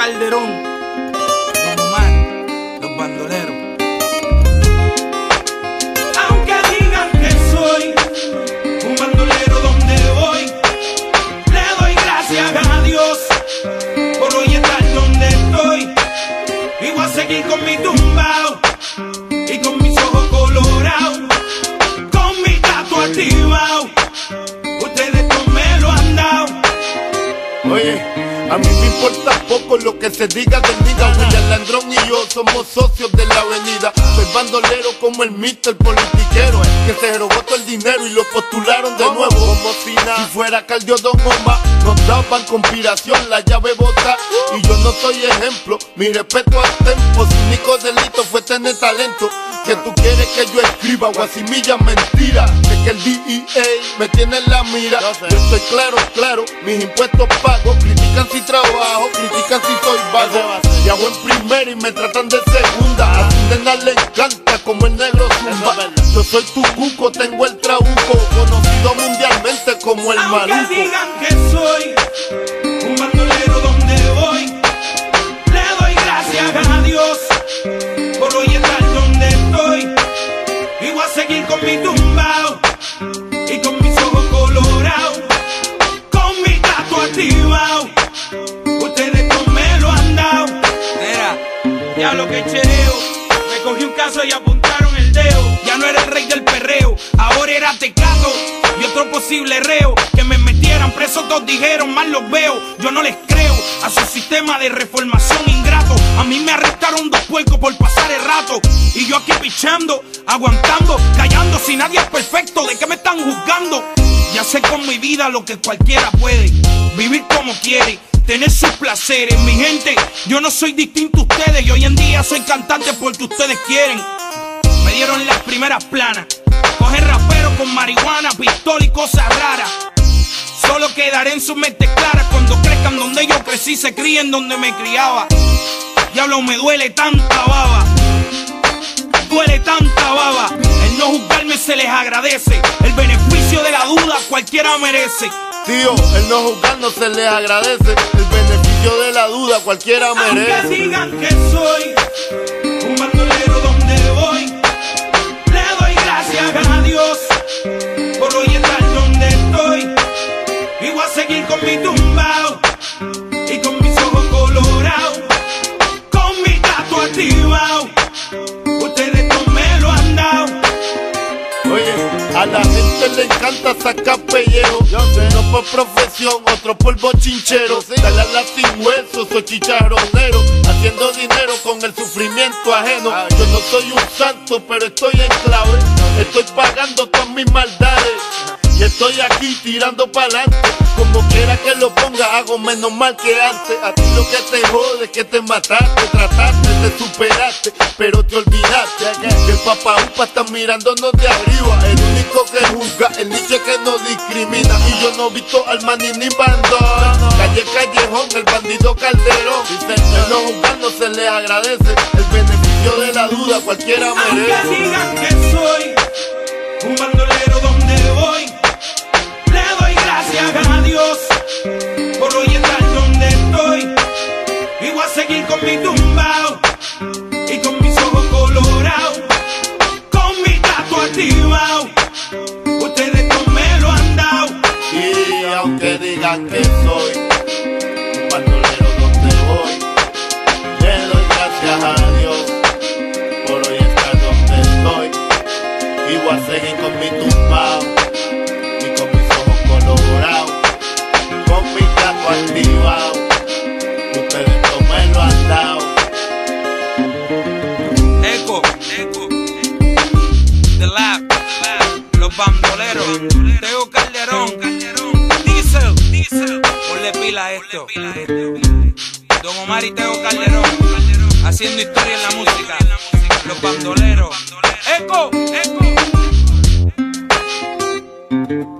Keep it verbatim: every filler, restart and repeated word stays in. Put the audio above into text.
Calderón, Don Omar, Los Bandoleros. Aunque digan que soy un bandolero donde voy, le doy gracias a Dios por hoy estar donde estoy. Y voy a seguir con mi tumbao y con mis ojos colorados, con mi gato activado. Ustedes no me lo han dado. Oye, a mí me importa poco lo que se diga del diga. William Landrón y yo somos socios de la avenida. Soy bandolero como el mister politiquero, que se robó todo el dinero y lo postularon de nuevo. Como si nada, si fuera Caldio Don Omar, nos daban conspiración, la llave bota. Y yo no soy ejemplo, mi respeto al tempo. Su único delito fue tener talento. Que tú quieres que yo escriba guasimilla mentira, de que el D E A me tiene en la mira. Yo estoy claro, claro, mis impuestos pago. Critican si trabajo, critican si soy vago. Viajo en primera y me tratan de segunda. A Tindena le encanta como el negro zumba. Yo soy tu cuco, tengo el trabuco, conocido mundialmente como el maluco. Aunque digan que soy un bandolero donde voy, le doy gracias a Dios por hoy estar donde estoy. Y voy a seguir con mi tumbao y con mis ojos colorados, con mi gato activado. Ustedes no me lo han dado. Mira, ya lo que chereo, me cogí un caso y apuntaron el dedo. Ya no era el rey del perreo, ahora era Tecato y otro posible reo. Que me metieran preso, todos dijeron, mal los veo. Yo no les creo a su sistema de reformación ingrato. A mí me arrestaron dos puercos por pasar el rato, y yo aquí pichando, aguantando, callando. Si nadie es perfecto, ¿de qué me están juzgando? Ya sé con mi vida lo que cualquiera puede, vivir como quiere, tener sus placeres. Mi gente, yo no soy distinto a ustedes, y hoy en día soy cantante porque ustedes quieren. Me dieron las primeras planas, coger rapero con marihuana, pistola y cosas raras. Solo quedaré en sus mentes claras cuando crezcan donde yo crecí, se críen donde me criaba. Diablo, me duele tanta baba, duele tanta baba. El no juzgarme se les agradece, el beneficio de la duda cualquiera merece. Tío, el no juzgar no se les agradece, el beneficio de la duda cualquiera merece. Aunque digan que soy un bandolero donde voy, le doy gracias a Dios por hoy estar donde estoy. Y voy a seguir con mi tumbao y con mis ojos colorados, con mi gato activado. Ustedes no me lo han dado. Oye, a la gente le encanta sacar pellejo. Uno por profesión, otro por bochinchero. Dale a la sin hueso, soy chicharronero, haciendo dinero con el sufrimiento ajeno. Yo no soy un santo, pero estoy en clave. Estoy pagando con mis maldades y estoy aquí tirando pa'lante. Como quiera que lo ponga, hago menos mal que antes. A ti lo que te jode es que te mataste, trataste, te superaste, pero te olvidaste que el papá upa está mirándonos de arriba. El único que juzga, el nicho que no discrimina. Y yo no he visto al maní ni bandón. Calle Callejón, el bandido Calderón. El no juzgar no se le agradece, el beneficio de la duda cualquiera merece. Aunque digan que soy un bandolero donde voy, le doy gracias a Dios por hoy estar donde estoy. Y voy a seguir con mi tumbao y con mis ojos colorados, con mi gato activado. Ustedes no me lo han dado. Y aunque digan que soy un bandolero donde voy, le doy gracias a Dios por hoy estar donde estoy. Y voy a seguir con mi tumbao y con mis ojos colorados, con mi gato activado. Ustedes no me lo han dado. Eco, Eco, The Lab, Los Bandoleros, Teo Calderón, Diesel, Diesel, ponle pila a esto. Don Omar y Teo Calderón, haciendo historia en la música. Los Bandoleros, Eco, Eco.